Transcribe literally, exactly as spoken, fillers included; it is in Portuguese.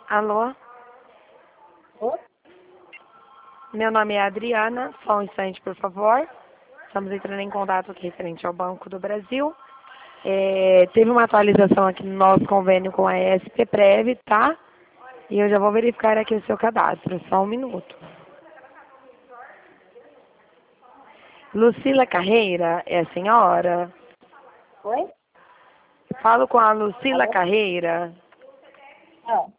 Alô? Oi? Meu nome é Adriana, só um instante, por favor. Estamos entrando em contato aqui referente ao Banco do Brasil. É, teve uma atualização aqui no nosso convênio com a E S P Prev, tá? E eu já vou verificar aqui o seu cadastro, só um minuto. Lucila Carreira, é a senhora? Oi? Falo com a Lucila Alô? Carreira. Não.